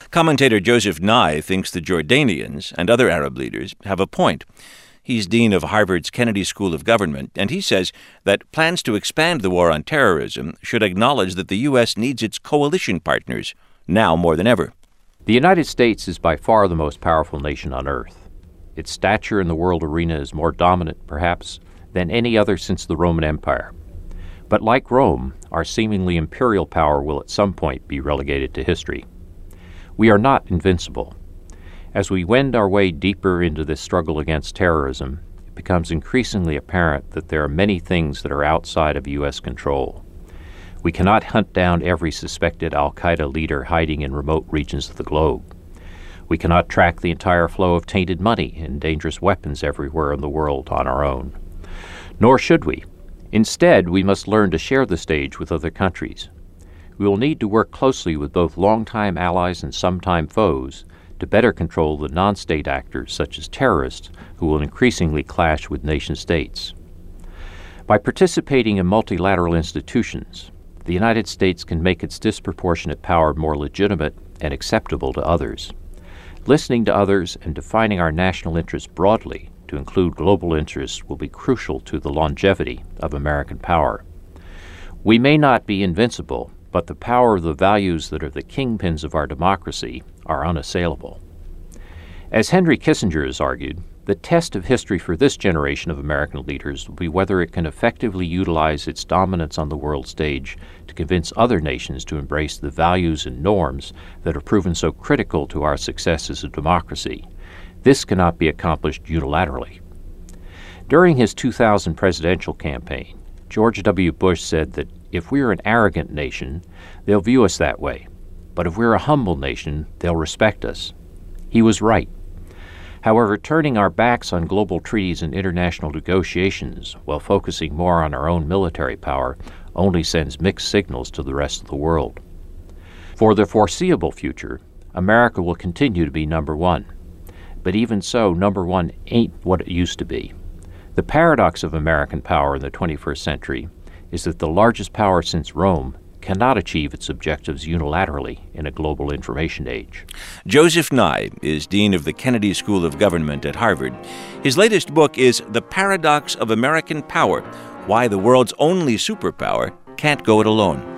Commentator Joseph Nye thinks the Jordanians and other Arab leaders have a point. He's dean of Harvard's Kennedy School of Government, and he says that plans to expand the war on terrorism should acknowledge that the U.S. needs its coalition partners, now more than ever. The United States is by far the most powerful nation on earth. Its stature in the world arena is more dominant, perhaps, than any other since the Roman Empire. But like Rome, our seemingly imperial power will at some point be relegated to history. We are not invincible. As we wend our way deeper into this struggle against terrorism, it becomes increasingly apparent that there are many things that are outside of U.S. control. We cannot hunt down every suspected al-Qaeda leader hiding in remote regions of the globe. We cannot track the entire flow of tainted money and dangerous weapons everywhere in the world on our own. Nor should we. Instead, we must learn to share the stage with other countries. We will need to work closely with both longtime allies and sometime foes to better control the non-state actors, such as terrorists, who will increasingly clash with nation-states. By participating in multilateral institutions, the United States can make its disproportionate power more legitimate and acceptable to others. Listening to others and defining our national interests broadly to include global interests will be crucial to the longevity of American power. We may not be invincible, but the power of the values that are the kingpins of our democracy are unassailable. As Henry Kissinger has argued, the test of history for this generation of American leaders will be whether it can effectively utilize its dominance on the world stage to convince other nations to embrace the values and norms that have proven so critical to our success as a democracy. This cannot be accomplished unilaterally. During his 2000 presidential campaign, George W. Bush said that if we're an arrogant nation, they'll view us that way. But if we're a humble nation, they'll respect us. He was right. However, turning our backs on global treaties and international negotiations while focusing more on our own military power only sends mixed signals to the rest of the world. For the foreseeable future, America will continue to be number one. But even so, number one ain't what it used to be. The paradox of American power in the 21st century is that the largest power since Rome cannot achieve its objectives unilaterally in a global information age. Joseph Nye is dean of the Kennedy School of Government at Harvard. His latest book is The Paradox of American Power: Why the World's Only Superpower Can't Go It Alone.